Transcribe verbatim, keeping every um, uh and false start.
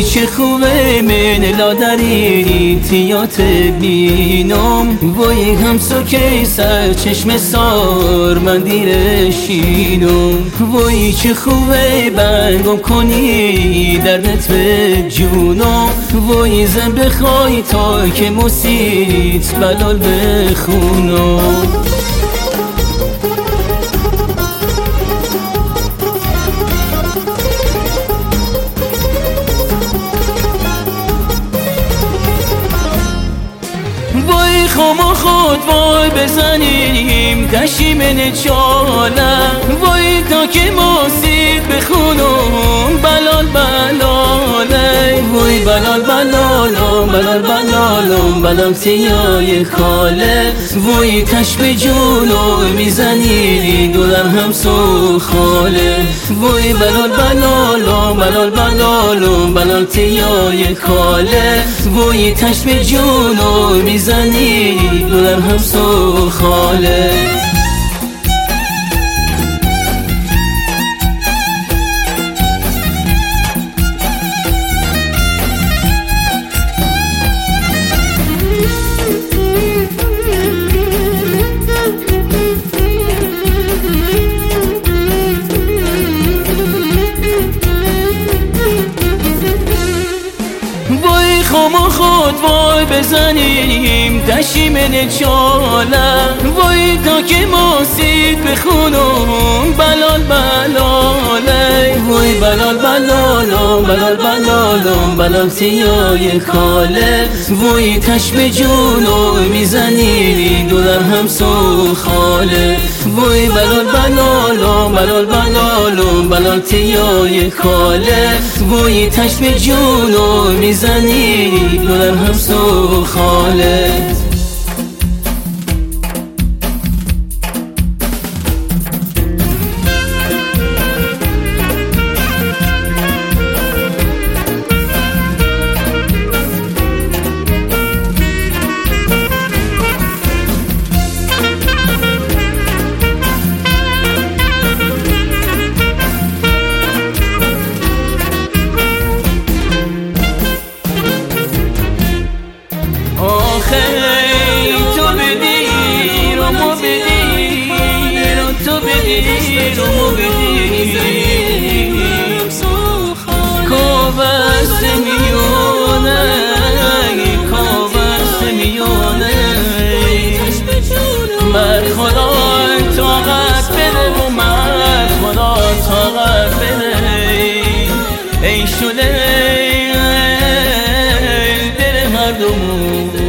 وای چه خوبه من لادری تیات بینم، وای هم سوکی سر چشم سار من دیرشینم. وای چه خوبه برگم کنی دردت به جونم، وای زن بخوای تا که مسیت بلال بخونم. وای خما خود وای بزنیم کشی من چاله، وای تا که مسید بخونم بلال بلاله. وای بلال بلالم بلال بلالم بلال سیای خاله، وای تش به جونو میزنی دلم هم سو خاله. وای بلال بلالم بلال بلالم بلال سیای خاله، وای تش به جونو میزنی دلم هم سو خاله. وای خما خود وای بزنیم تشی من چاله، وای تا که مسید بخونم بلال بلاله. وای بلال بلالم بلال بلالم بلال سیای خاله، وای تش به جونو میزنی دلم هم سو خاله. وای بلال بلالم بلال بلالم بلال سیای خاله، وای تش به جونو میزنی دلم هم سو خاله. تو بدیر و مو بدیر و تو بدیر و مو بدیر کابست میونه کابست میونه مرد خدا طاقت بده و مرد خدا طاقت بده. ای شده دل هر دومون